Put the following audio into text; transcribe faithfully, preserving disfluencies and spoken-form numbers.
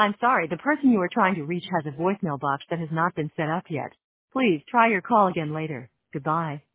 I'm sorry, the person you are trying to reach has a voicemail box that has not been set up yet. Please try your call again later. Goodbye.